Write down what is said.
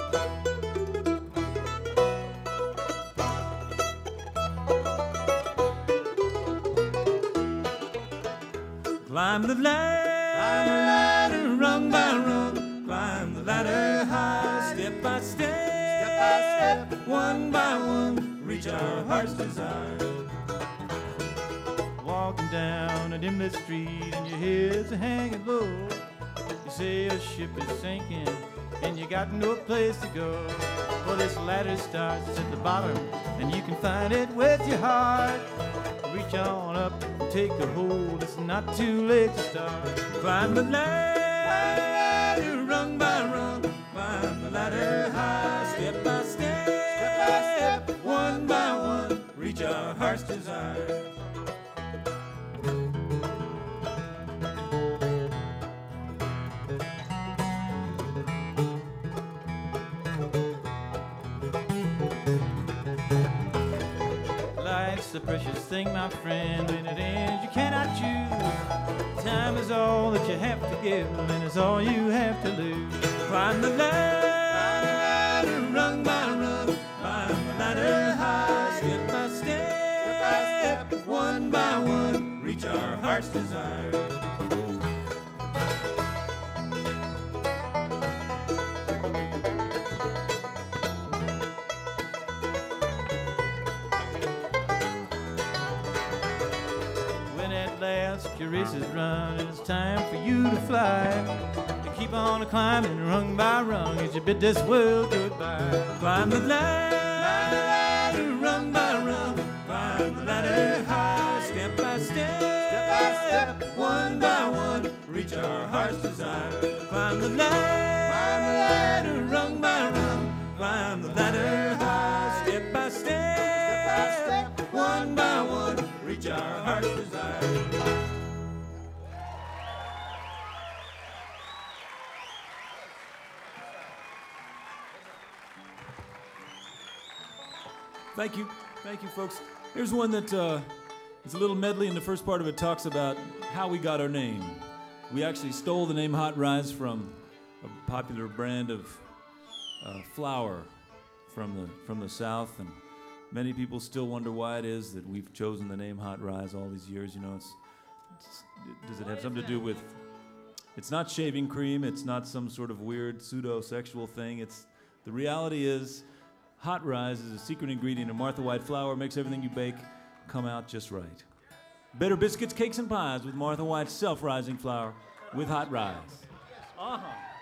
Climb the ladder, rung by rung. Climb the ladder high, step by step, one by one, reach our heart's desire. Walking down a dim lit street and your head's hanging low. You say a ship is sinking and you got no place to go. Well, this ladder starts at the bottom and you can find it with your heart. Reach on up and take a hold, it's not too late to start. Climb the ladder, rung by rung. Climb the ladder high, step by step, one by one, reach our heart's desire. Life's a precious thing, my friend. When it ends, you cannot choose. Time is all that you have to give, and it's all you have to lose. Climb the ladder, rung by rung. Climb the ladder high, step by step, one by one, reach our heart's desire. Your race is run and it's time for you to fly. You keep on climbing rung by rung as you bid this world goodbye. Climb the ladder, rung by rung. Climb the ladder high, step by step, one by one, reach our heart's desire. Climb the ladder, rung by rung. Climb the ladder high, step by step, one by one, reach our heart's desire. Thank you, folks. Here's one that is a little medley, and the first part of it talks about how we got our name. We actually stole the name Hot Rise from a popular brand of flour from the South, and many people still wonder why it is that we've chosen the name Hot Rise all these years. You know, does it have something to do with? It's not shaving cream. It's not some sort of weird pseudo-sexual thing. The reality is. Hot Rise is a secret ingredient of Martha White flour, makes everything you bake come out just right. Better biscuits, cakes, and pies with Martha White's self-rising flour with Hot Rise. Uh-huh.